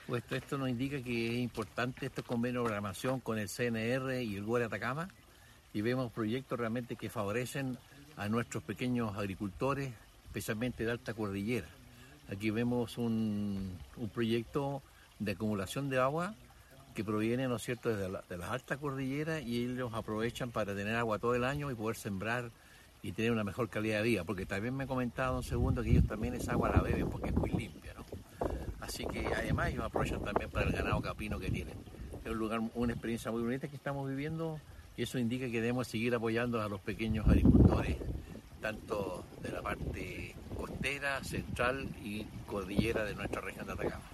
Pues esto nos indica que es importante estos convenios de programación con el CNR y el GORE Atacama, y vemos proyectos realmente que favorecen a nuestros pequeños agricultores, especialmente de alta cordillera. Aquí vemos un proyecto de acumulación de agua que proviene, ¿no es cierto?, de las altas cordilleras, y ellos aprovechan para tener agua todo el año y poder sembrar y tener una mejor calidad de vida, porque también me comentaba don Segundo que ellos también esa agua la beben porque es muy limpia, ¿no? Así que además ellos aprovechan también para el ganado caprino que tienen. Es un lugar, una experiencia muy bonita que estamos viviendo, y eso indica que debemos seguir apoyando a los pequeños agricultores, tanto de la parte costera, central y cordillera de nuestra región de Atacama.